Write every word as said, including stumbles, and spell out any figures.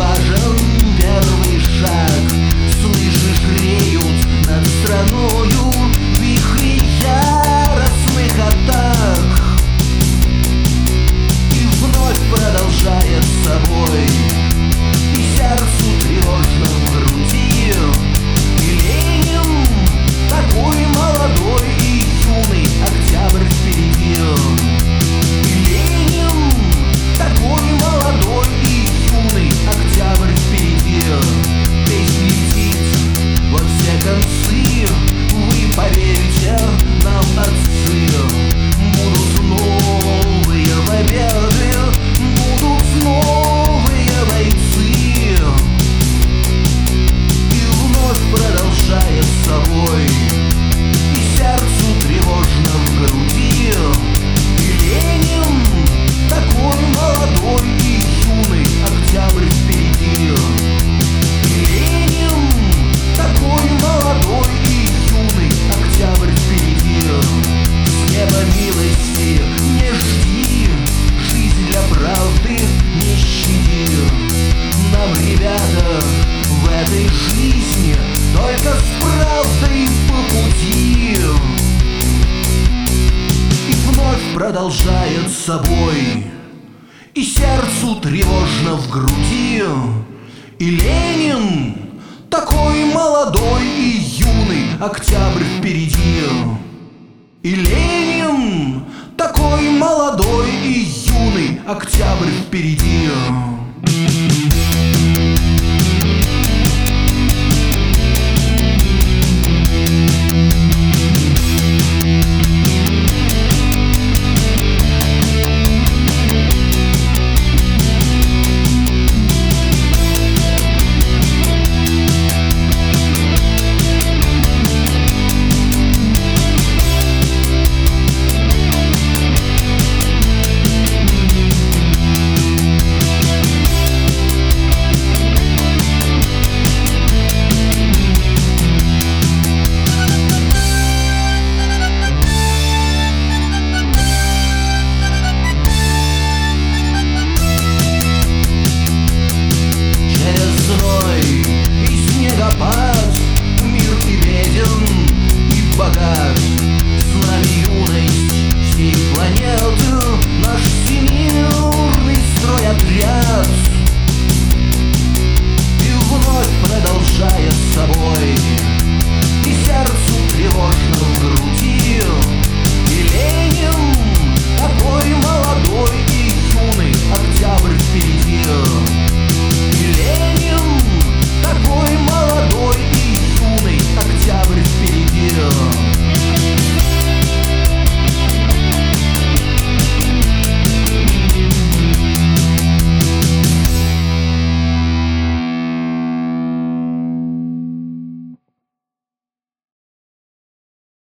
важен первый шаг. Слышишь, реют над страною вихри яростных атак. И вновь продолжает собой, и сердцу тревожно в груди. И Ленин такой молодой и юный, октябрь впереди. И Ленин такой молодой и юный, октябрь впереди. Песнь летит во все концы, вы поверите нам, отцы. Будут новые победы, будут новые бойцы. И вновь продолжает собой, и сердцу тревожно в груди. И Ленин такой молодой и юный, октябрь впереди. И Ленин такой молодой и юный, октябрь впереди. С неба милости не жди, жизнь для правды не щади. Нам, ребята, в этой жизни только с правдой по пути. И вновь продолжает собой, и сердцу тревожно в груди. И Ленин такой молодой и юный, октябрь впереди. И Ленин такой молодой и юный, октябрь впереди.